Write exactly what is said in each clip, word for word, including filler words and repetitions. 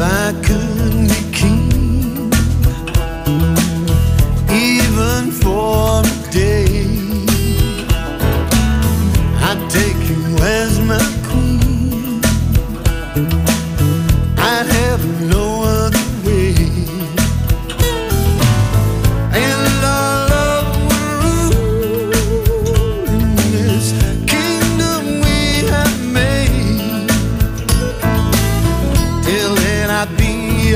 I could be king, even for a day, I'd take you as my queen. I'd have no other way, and our love would rule in this kingdom we have made. Till then I'd be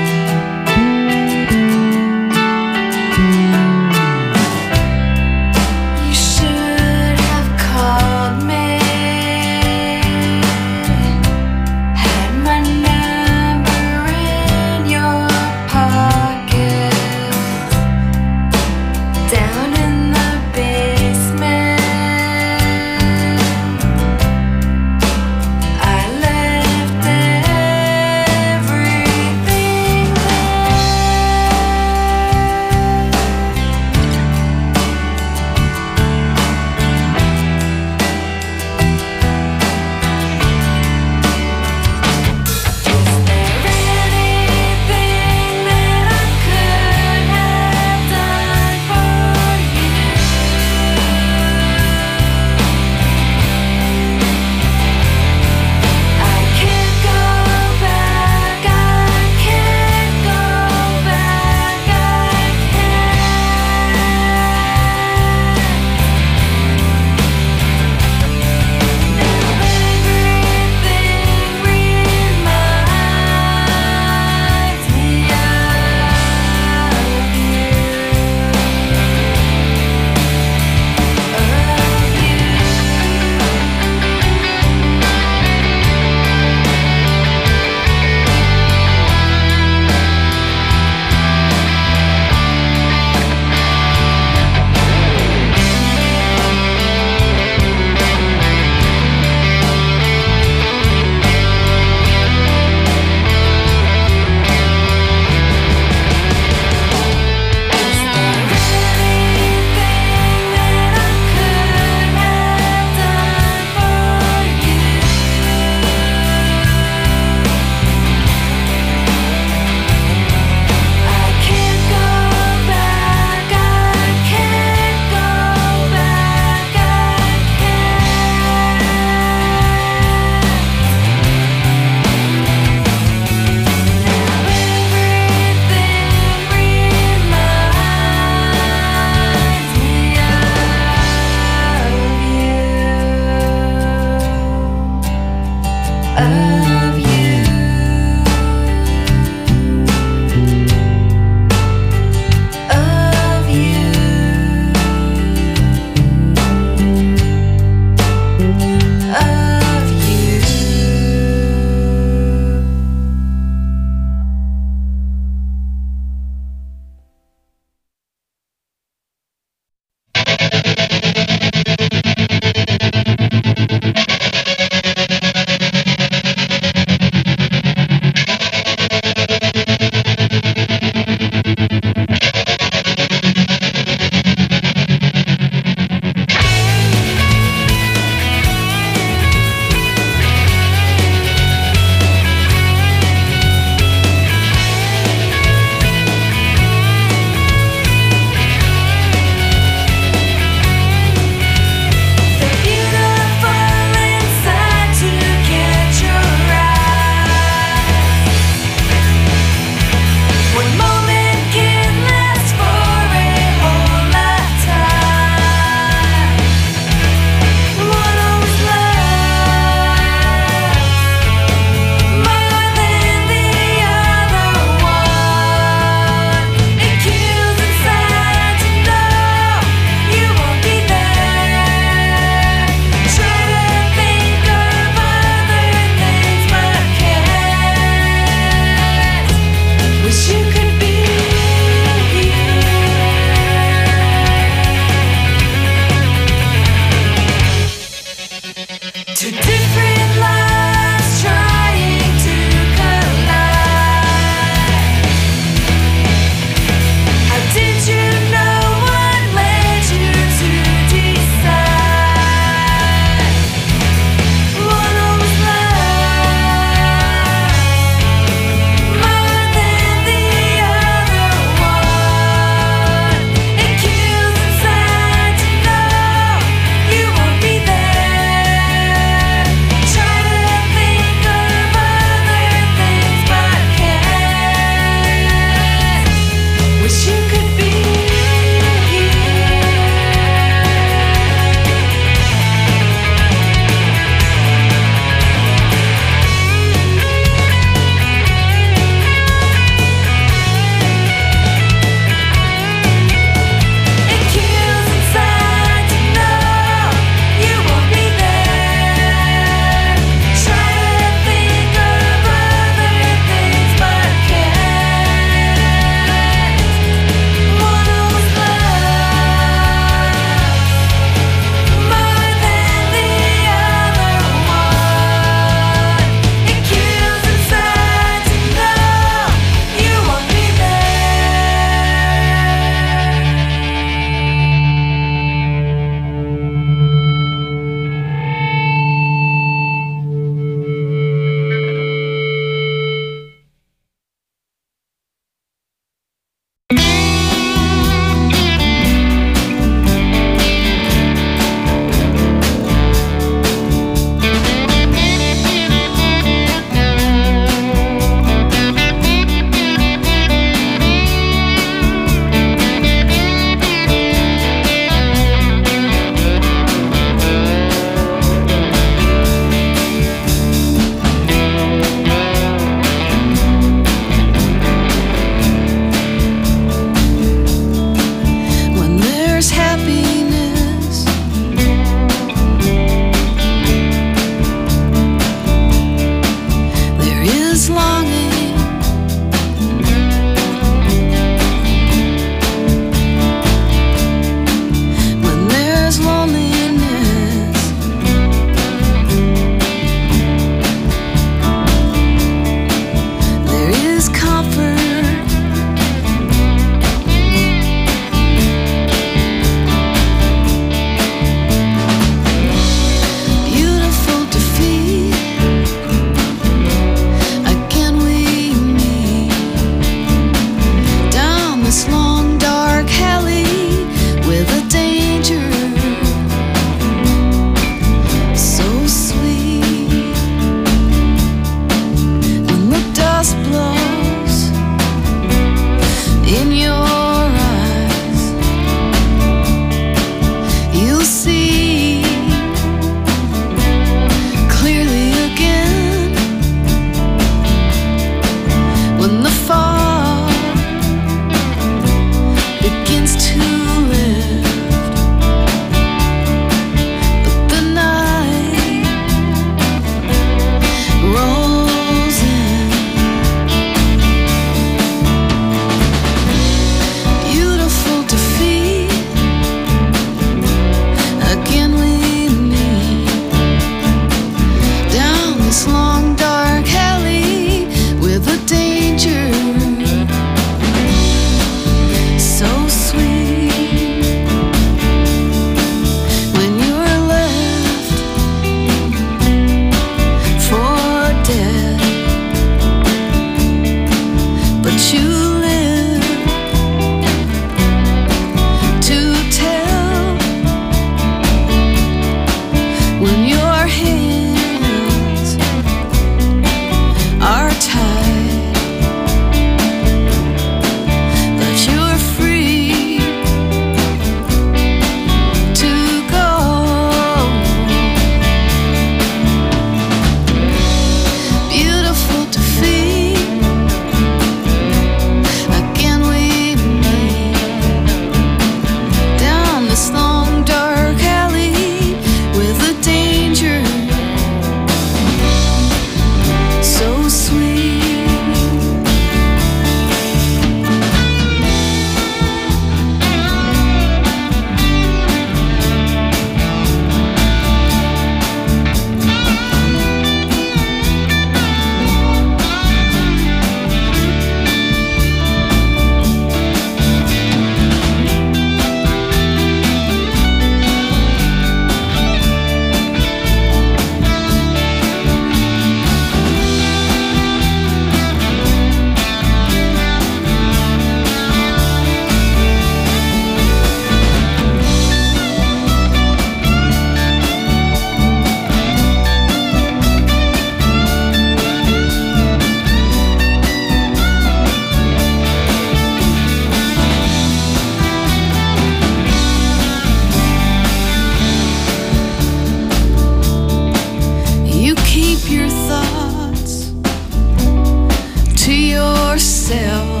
yourself,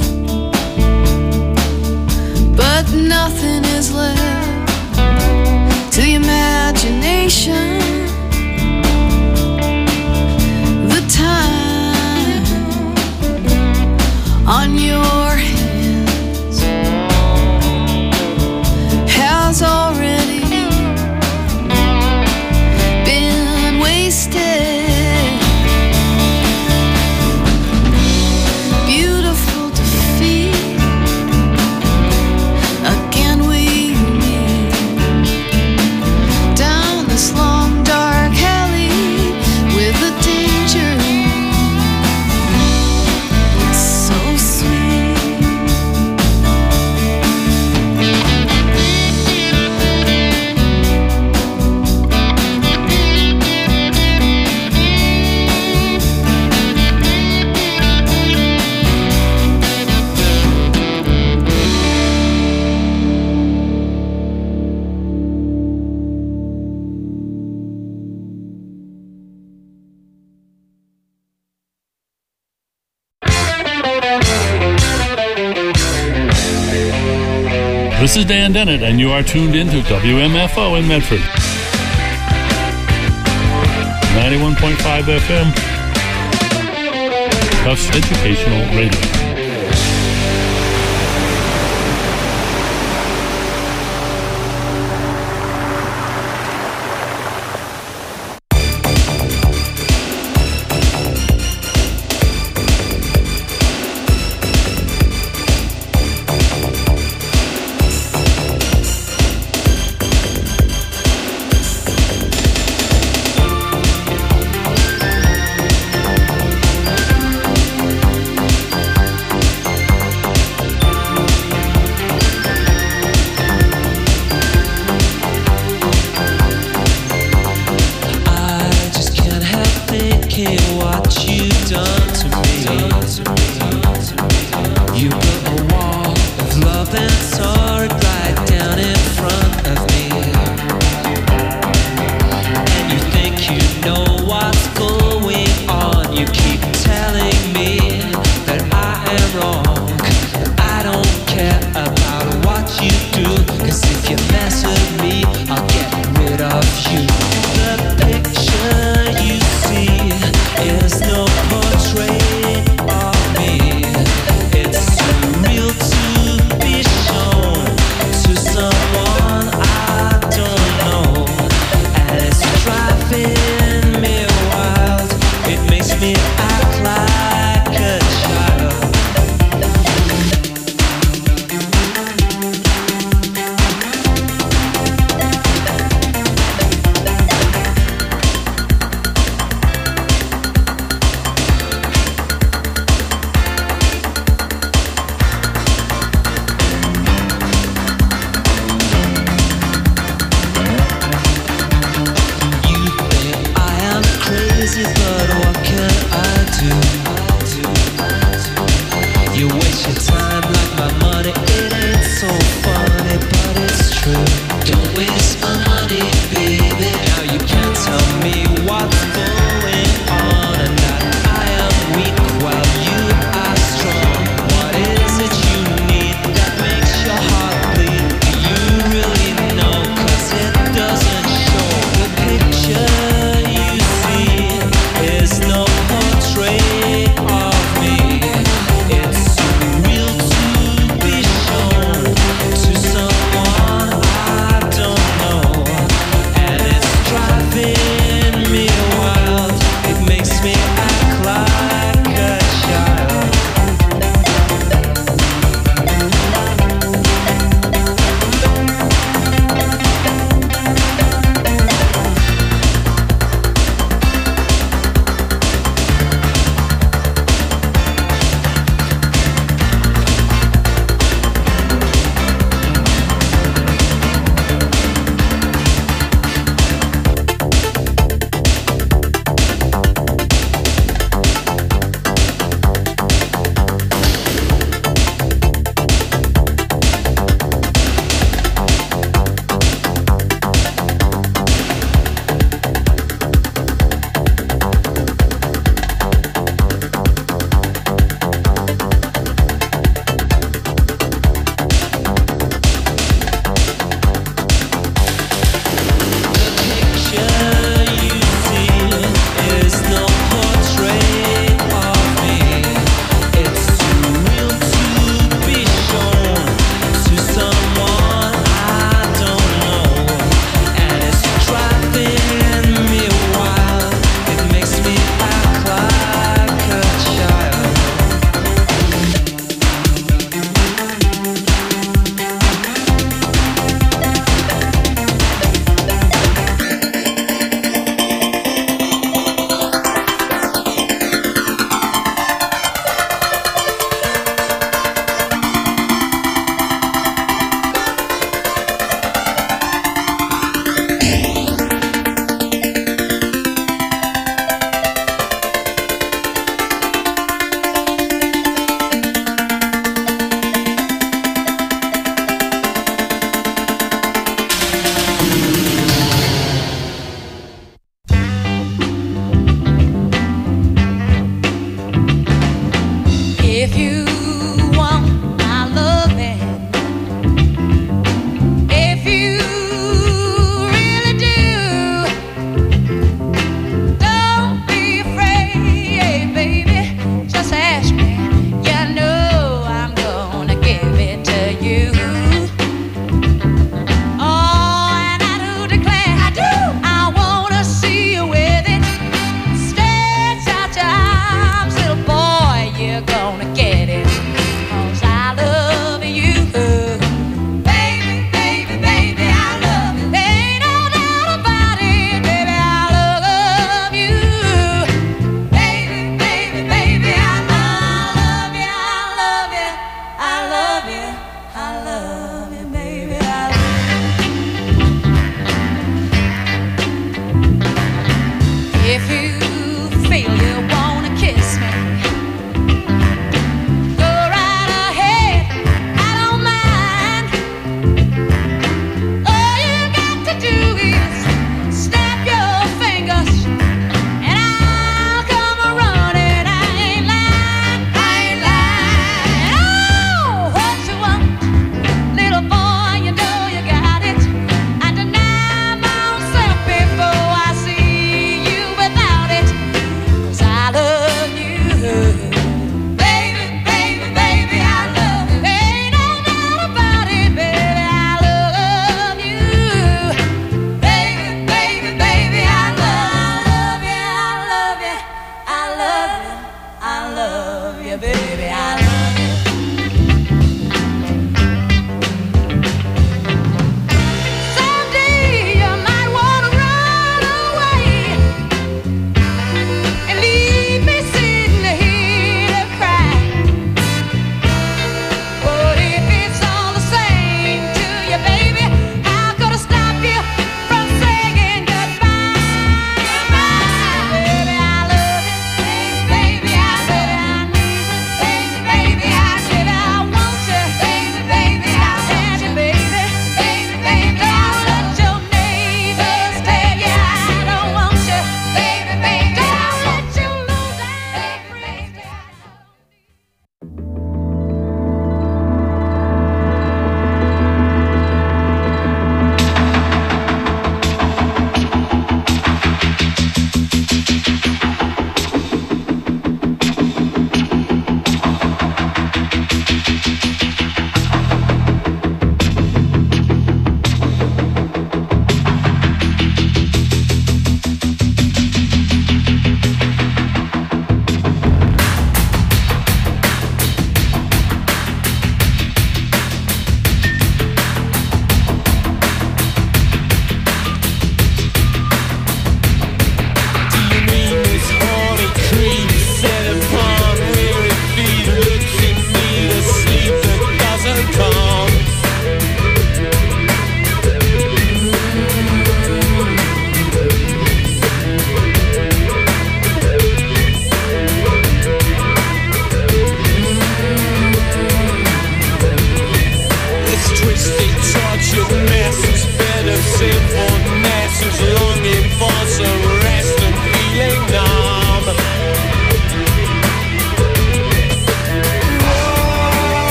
but nothing is left to the imagination. The time on your hands has already been wasted. Beautiful defeat, again we meet down this long dark alley with the danger so sweet. This is Dan Dennett, and you are tuned into W M F O in Medford. ninety-one point five F M, Tufts Educational Radio.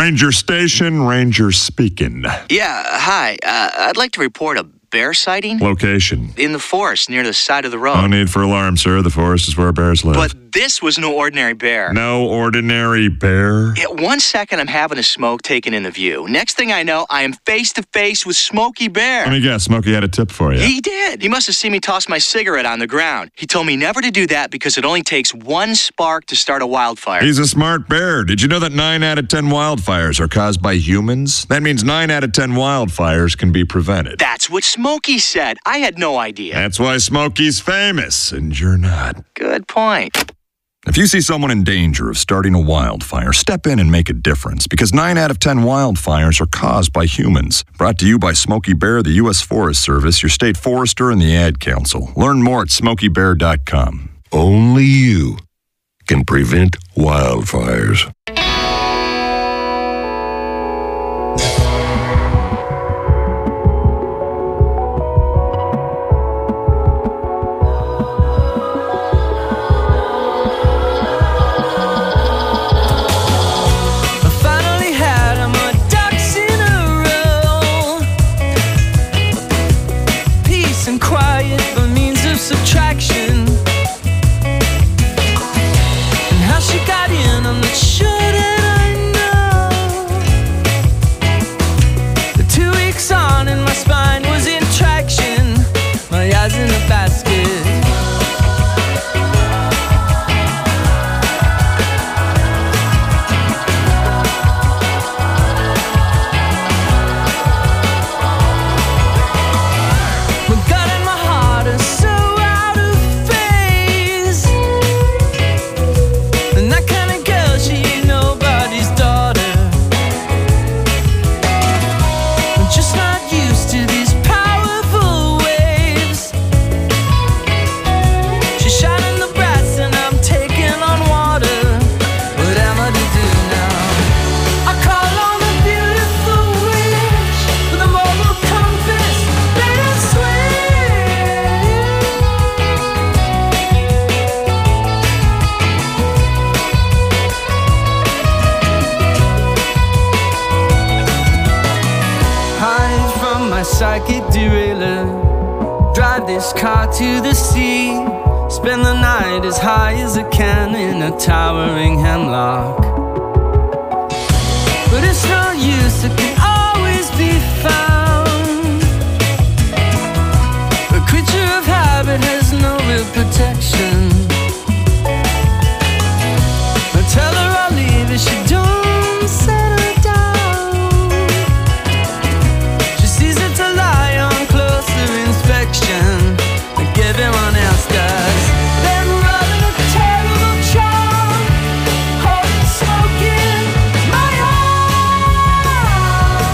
Ranger Station, Ranger speaking. Yeah, hi. Uh, I'd like to report a bear sighting. Location. In the forest near the side of the road. No need for alarm, sir. The forest is where bears live. But this was no ordinary bear. No ordinary bear? Yeah, one second I'm having a smoke taken in the view. Next thing I know, I am face to face with Smokey Bear. Let me guess, Smokey had a tip for you. He did. He must have seen me toss my cigarette on the ground. He told me never to do that because it only takes one spark to start a wildfire. He's a smart bear. Did you know that nine out of ten wildfires are caused by humans? That means nine out of ten wildfires can be prevented. That's what Smokey said. I had no idea. That's why Smokey's famous, and you're not. Good point. If you see someone in danger of starting a wildfire, step in and make a difference, because nine out of ten wildfires are caused by humans. Brought to you by Smokey Bear, the U S Forest Service, your state forester, and the Ad Council. Learn more at smokey bear dot com. Only you can prevent wildfires. Psychic derailer, drive this car to the sea, spend the night as high as I can in a towering hemlock. But it's no use, it can always be found. A creature of habit has no real protection. I tell her I'll leave her, she don't settle down. Like everyone else does. Then running a terrible charm, holding smoke in my heart.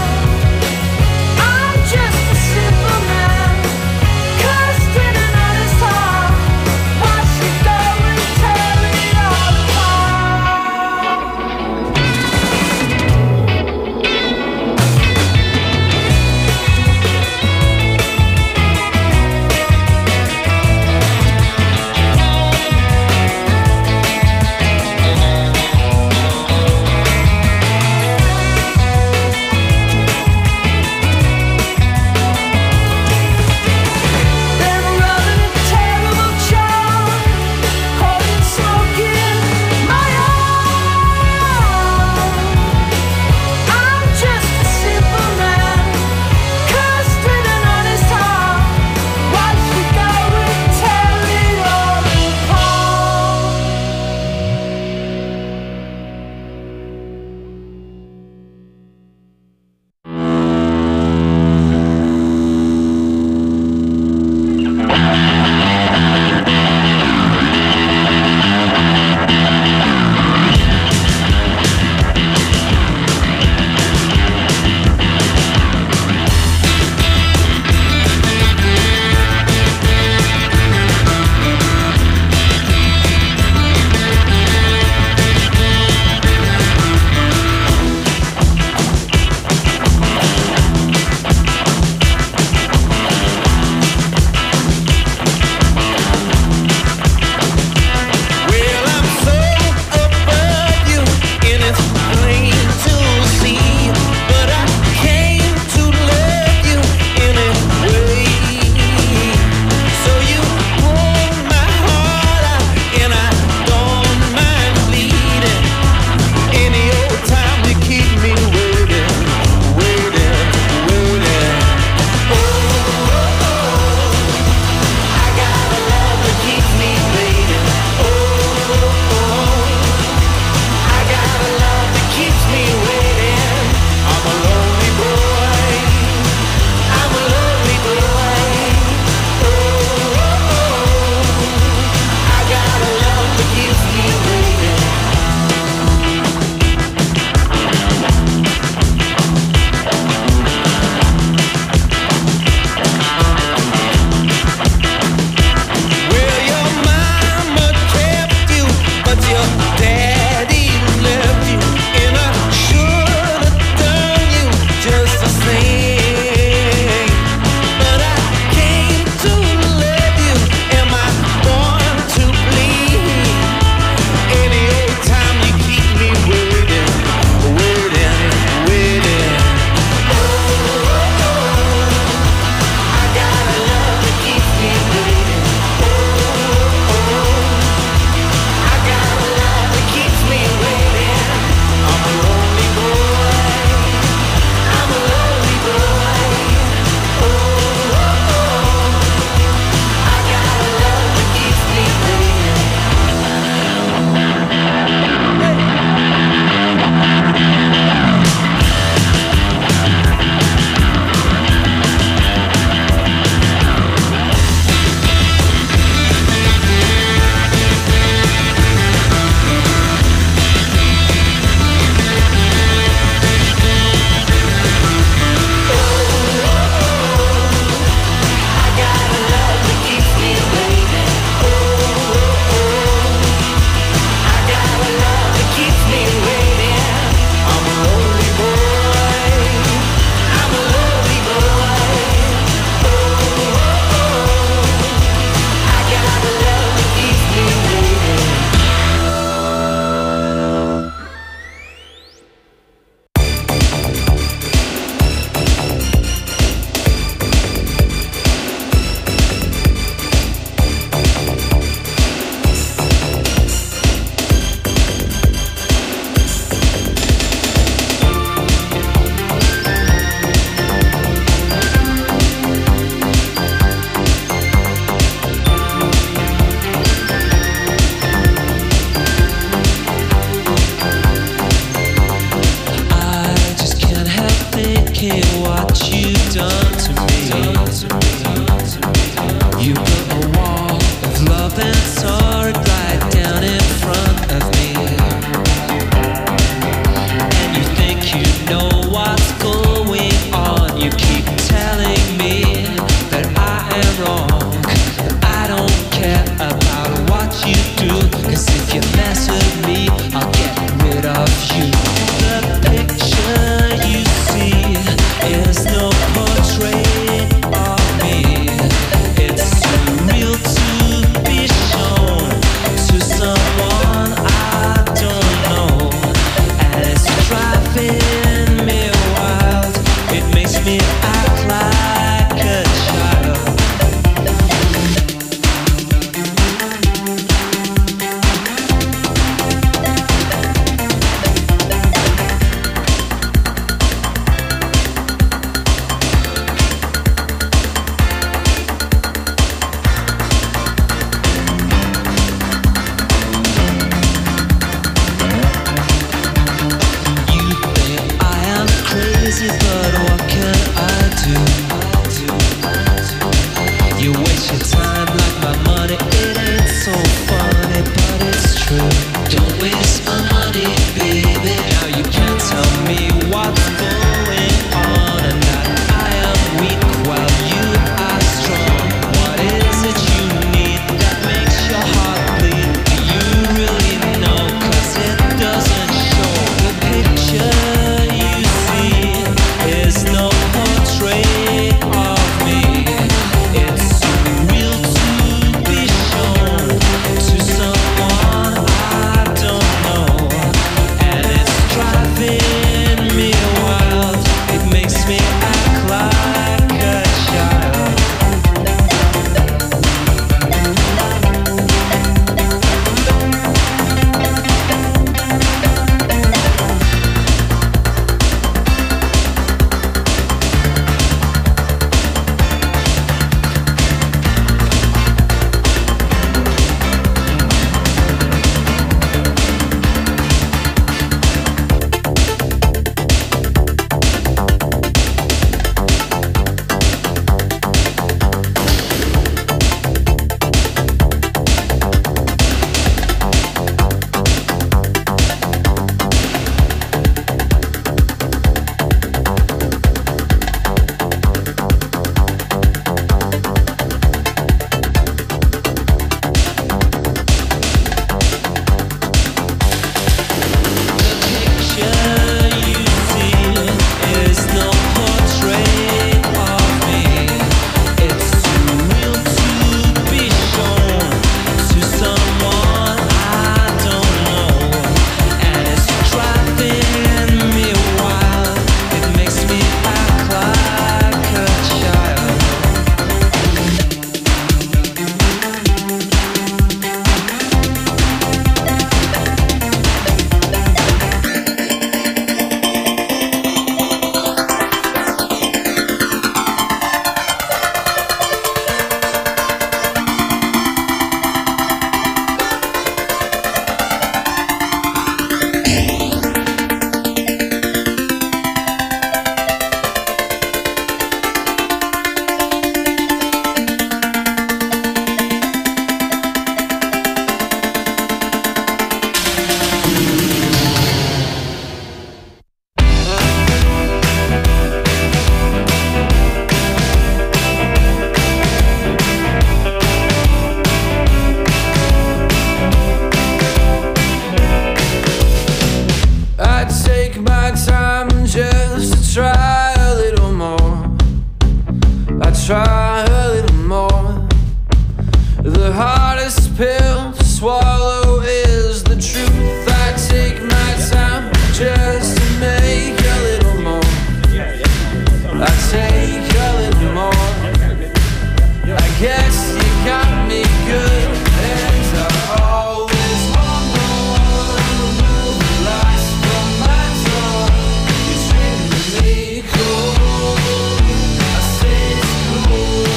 try a little more. The hardest pill to swallow is the truth. I take my time just to make a little more. I take a little more. I guess you got me good, and I always want more. Remove the lights from my door. You're treating me cool. I say it's cool.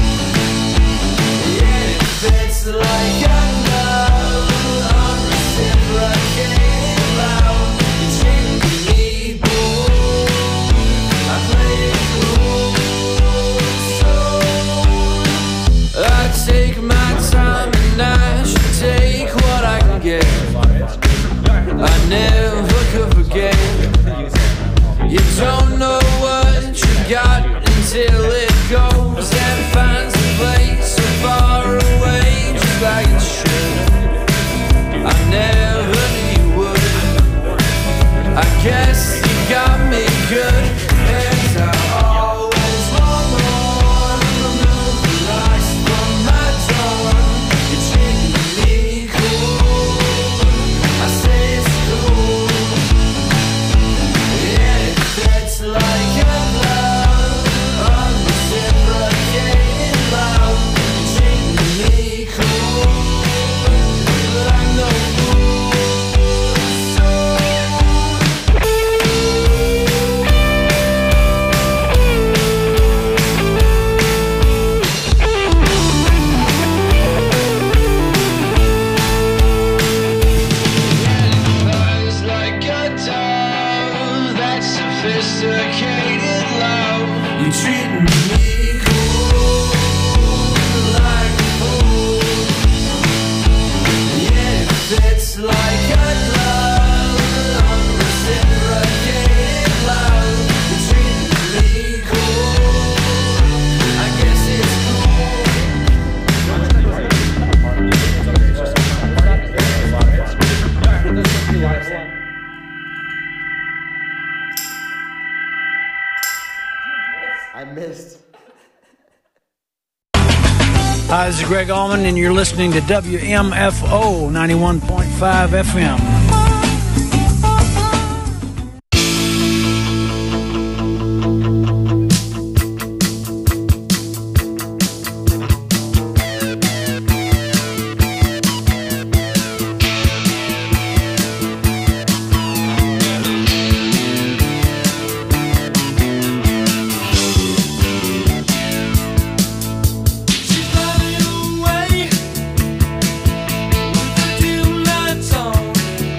Yeah, it fits like a glove. I'm reciprocating loud. You're treating me cool. I play it cool. So I take my time and I should take what I can get. I never could forget. You don't know what you got until it goes and finds a place so far away, just like it should. I never knew you would. I guess you got me good, and I always want more. Remove the lights from my door. You're treating me cool. I say it's cool. Yeah, it fits like a glove. I'm reciprocating loud. You're treating me cool. Like no fool. So buzz like a dove, that's sophisticated love. You're treating me cool, like a fool. Yeah, it fits like a glove. I'm reciprocated love. You're treating me cool. I guess it's I missed. Hi, this is Greg Allman, and you're listening to W M F O ninety-one point five F M. she's running away with the dim lights on.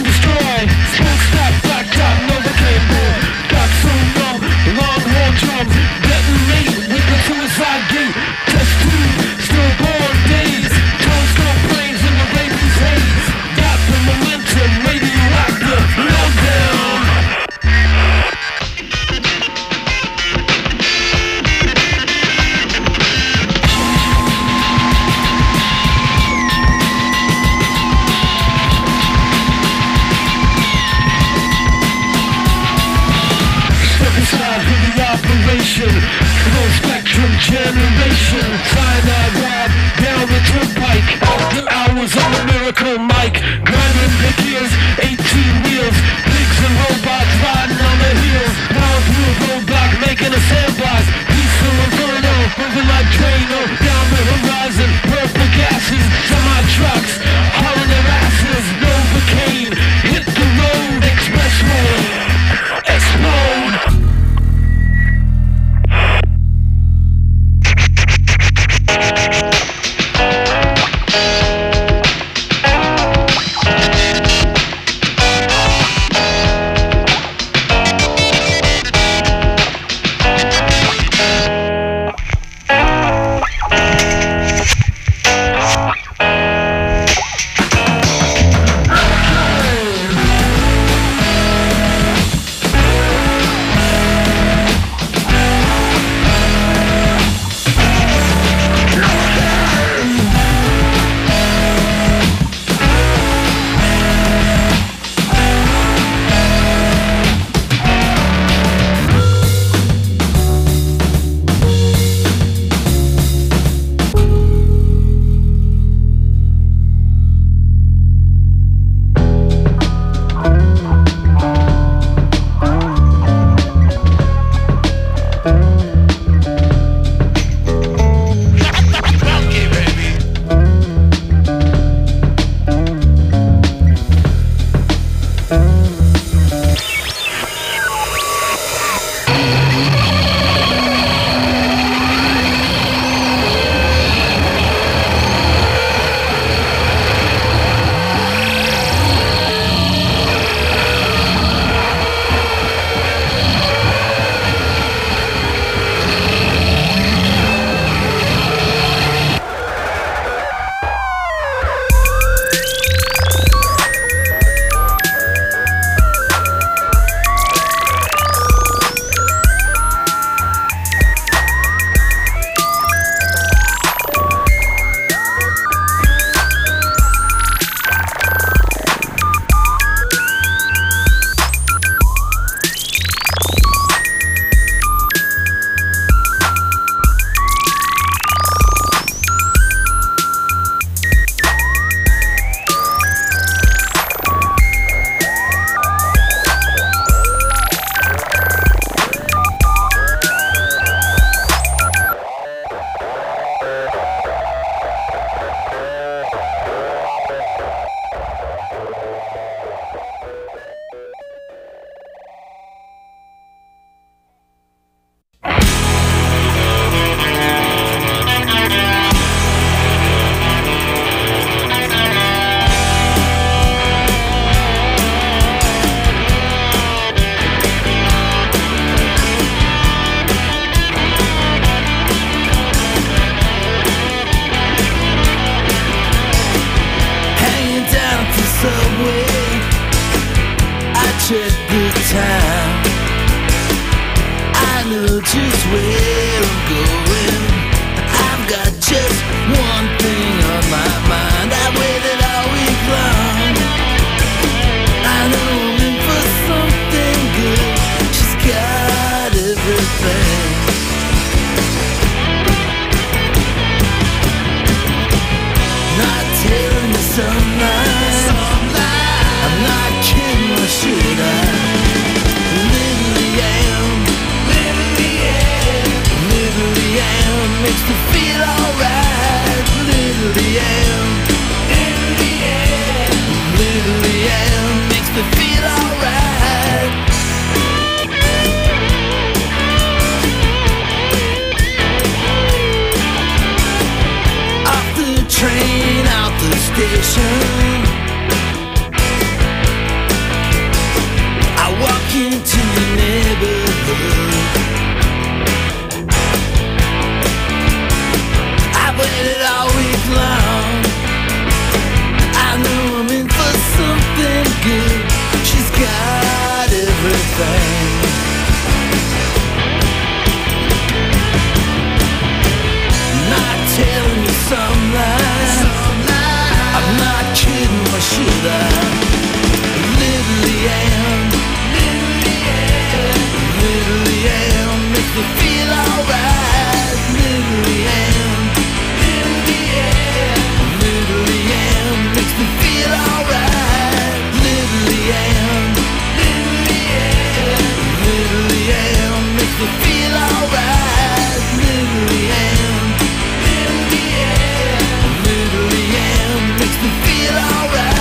and destroy. Smokestack, black dot, Novocaine board. Got so numb, longhorn drums. Detonate with the suicide gate. Test tube, stillborn days. Telescope planes in the raven's haze. Got the momentum, radioactive, meltdown. Full spectrum generation. Cyanide ride down the turnpike. The hours on the miracle mic. Grinding big gears, eighteen wheels. Pigs and robots riding on their heels. Pound through a roadblock, making a sandbox. Peaceful inferno, moving like Drano. Down the horizon, purple gases. Semi-trucks, hauling their asses. Novocaine, hit the road. Expressway, explode. into the neighborhood. I waited all week long. I know I'm in for something good. She's got everything. Not telling you some lies. I'm not kidding, or should I? Little Leanne, Little Leanne, Little Leanne makes me feel alright. Little Leanne, Little Leanne, Little Leanne makes me feel alright. Little Leanne, Little Leanne, Little Leanne makes me feel alright. Little Leanne, Little Leanne, Little Leanne makes me feel alright.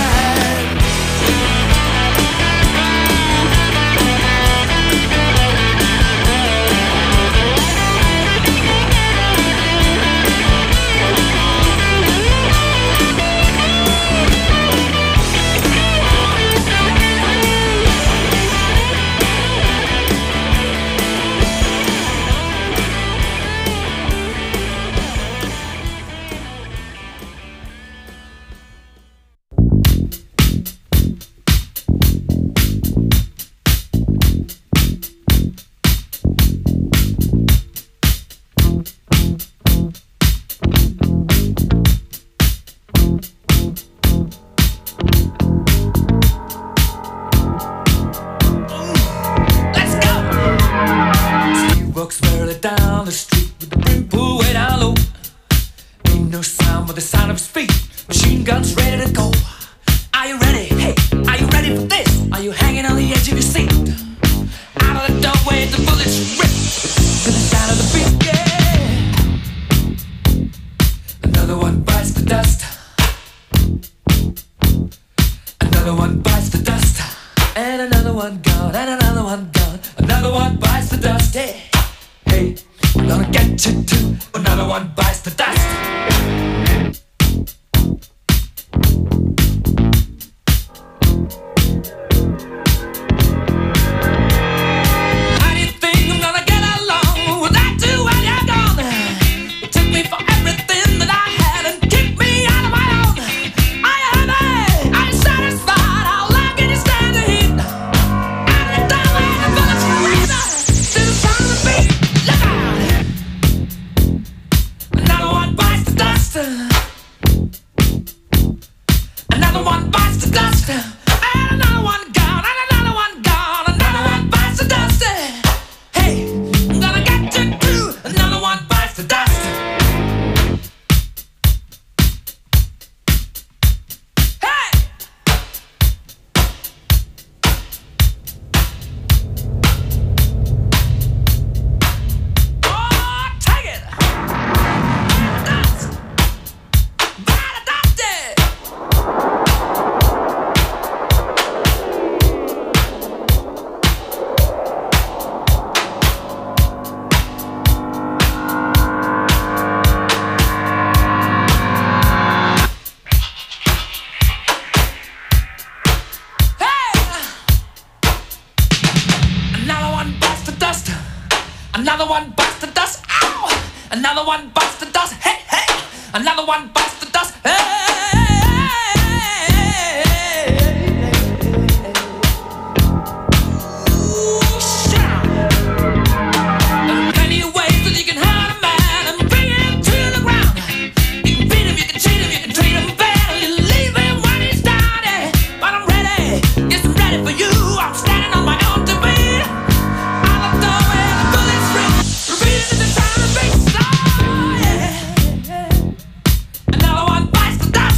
Another one bites the dust.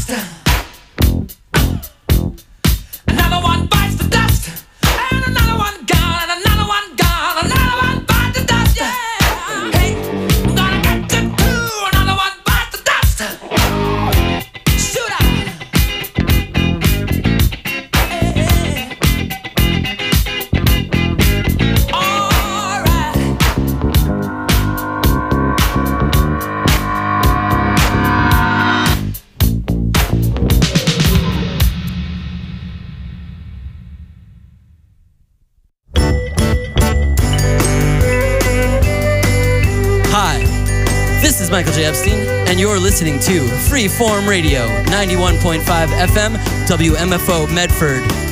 Michael J. Epstein, and you're listening to Freeform Radio, ninety-one point five F M, W M F O Medford.